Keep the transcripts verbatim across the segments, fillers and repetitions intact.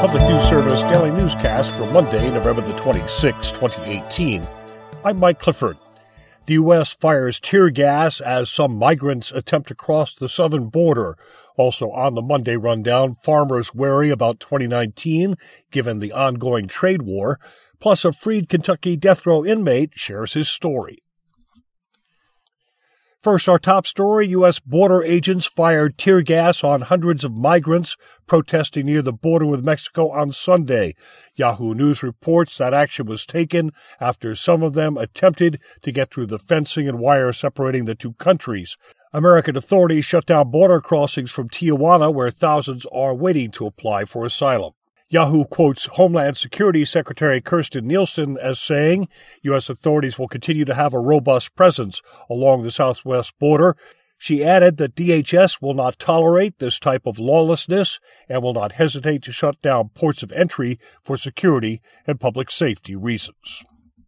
Public News Service Daily Newscast for Monday, November the twenty-sixth, twenty eighteen. I'm Mike Clifford. The U S fires tear gas as some migrants attempt to cross the southern border. Also on the Monday rundown, farmers wary about twenty nineteen, given the ongoing trade war. Plus, a freed Kentucky death row inmate shares his story. First, our top story, U S border agents fired tear gas on hundreds of migrants protesting near the border with Mexico on Sunday. Yahoo News reports that action was taken after some of them attempted to get through the fencing and wire separating the two countries. American authorities shut down border crossings from Tijuana, where thousands are waiting to apply for asylum. Yahoo quotes Homeland Security Secretary Kirstjen Nielsen as saying U S authorities will continue to have a robust presence along the southwest border. She added that D H S will not tolerate this type of lawlessness and will not hesitate to shut down ports of entry for security and public safety reasons.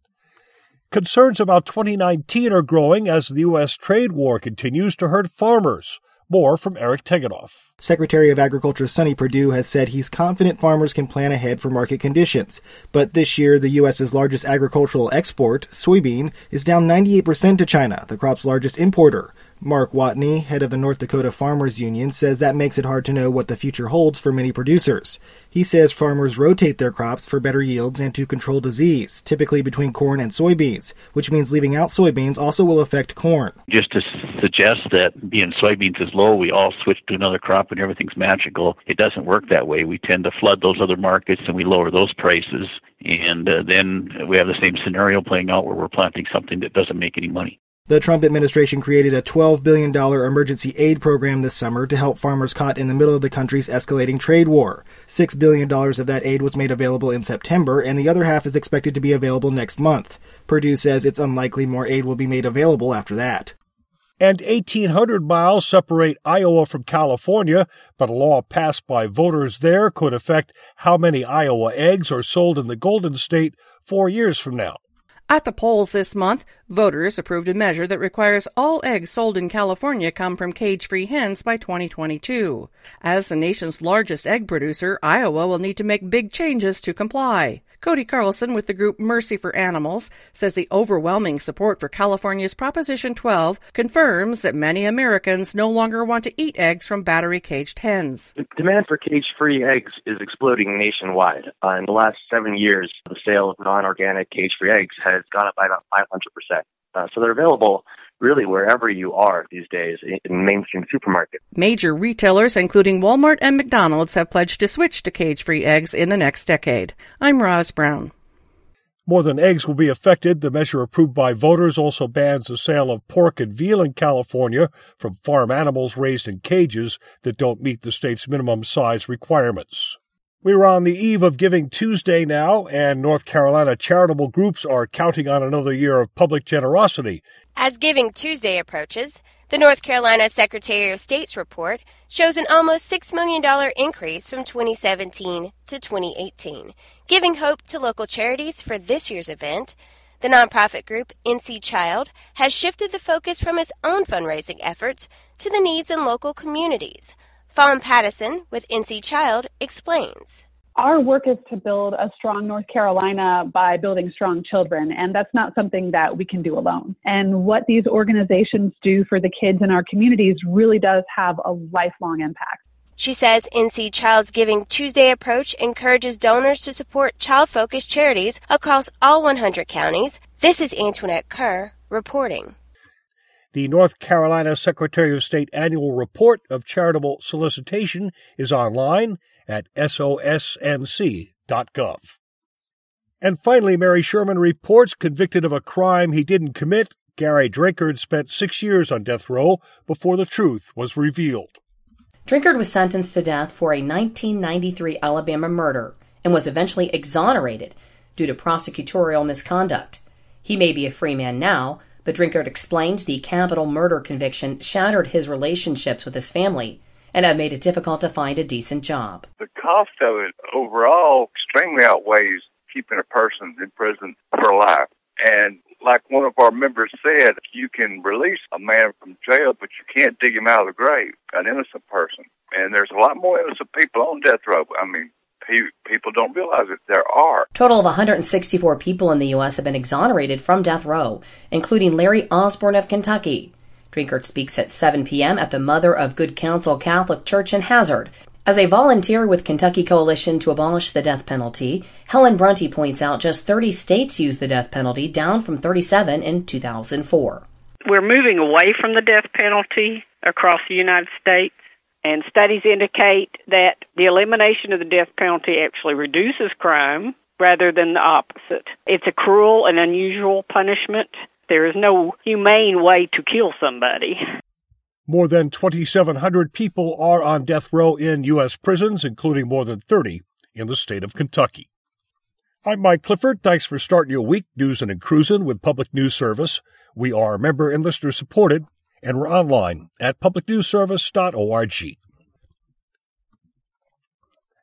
Concerns about twenty nineteen are growing as the U S trade war continues to hurt farmers. More from Eric Tegenoff. Secretary of Agriculture Sonny Perdue has said he's confident farmers can plan ahead for market conditions. But this year, the U S's largest agricultural export, soybean, is down ninety-eight percent to China, the crop's largest importer. Mark Watney, head of the North Dakota Farmers Union, says that makes it hard to know what the future holds for many producers. He says farmers rotate their crops for better yields and to control disease, typically between corn and soybeans, which means leaving out soybeans also will affect corn. Just to suggest that being soybeans is low, we all switch to another crop and everything's magical. It doesn't work that way. We tend to flood those other markets and we lower those prices. And uh, then we have the same scenario playing out where we're planting something that doesn't make any money. The Trump administration created a twelve billion dollars emergency aid program this summer to help farmers caught in the middle of the country's escalating trade war. six billion dollars of that aid was made available in September, and the other half is expected to be available next month. Perdue says it's unlikely more aid will be made available after that. And eighteen hundred miles separate Iowa from California, but a law passed by voters there could affect how many Iowa eggs are sold in the Golden State four years from now. At the polls this month, voters approved a measure that requires all eggs sold in California come from cage-free hens by twenty twenty-two. As the nation's largest egg producer, Iowa will need to make big changes to comply. Cody Carlson with the group Mercy for Animals says the overwhelming support for California's Proposition twelve confirms that many Americans no longer want to eat eggs from battery-caged hens. The demand for cage-free eggs is exploding nationwide. Uh, in the last seven years, the sale of non-organic cage-free eggs has gone up by about five hundred percent. Uh, so they're available really wherever you are these days in mainstream supermarkets. Major retailers, including Walmart and McDonald's, have pledged to switch to cage-free eggs in the next decade. I'm Roz Brown. More than eggs will be affected. The measure approved by voters also bans the sale of pork and veal in California from farm animals raised in cages that don't meet the state's minimum size requirements. We're on the eve of Giving Tuesday now, and North Carolina charitable groups are counting on another year of public generosity. As Giving Tuesday approaches, the North Carolina Secretary of State's report shows an almost six million dollars increase from twenty seventeen to twenty eighteen, giving hope to local charities for this year's event. The nonprofit group N C Child has shifted the focus from its own fundraising efforts to the needs in local communities. Fawn Pattison with N C Child explains. Our work is to build a strong North Carolina by building strong children, and that's not something that we can do alone. And what these organizations do for the kids in our communities really does have a lifelong impact. She says N C Child's Giving Tuesday approach encourages donors to support child-focused charities across all one hundred counties. This is Antoinette Kerr reporting. The North Carolina Secretary of State Annual Report of Charitable Solicitation is online at S O S N C dot gov. And finally, Mary Sherman reports convicted of a crime he didn't commit. Gary Drinkard spent six years on death row before the truth was revealed. Drinkard was sentenced to death for a nineteen ninety-three Alabama murder and was eventually exonerated due to prosecutorial misconduct. He may be a free man now, but Drinkard explains the capital murder conviction shattered his relationships with his family and had made it difficult to find a decent job. The cost of it overall extremely outweighs keeping a person in prison for life. And like one of our members said, you can release a man from jail, but you can't dig him out of the grave, an innocent person. And there's a lot more innocent people on death row. I mean, he he people don't realize it. There are. Total of one hundred sixty-four people in the U S have been exonerated from death row, including Larry Osborne of Kentucky. Drinkard speaks at seven p.m. at the Mother of Good Counsel Catholic Church in Hazard. As a volunteer with Kentucky Coalition to Abolish the Death Penalty, Helen Brunty points out just thirty states use the death penalty, down from thirty-seven in two thousand four. We're moving away from the death penalty across the United States, and studies indicate that the elimination of the death penalty actually reduces crime rather than the opposite. It's a cruel and unusual punishment. There is no humane way to kill somebody. More than twenty-seven hundred people are on death row in U S prisons, including more than thirty in the state of Kentucky. I'm Mike Clifford. Thanks for starting your week, News and Cruisin' with Public News Service. We are member and listener supported, and we're online at public news service dot org.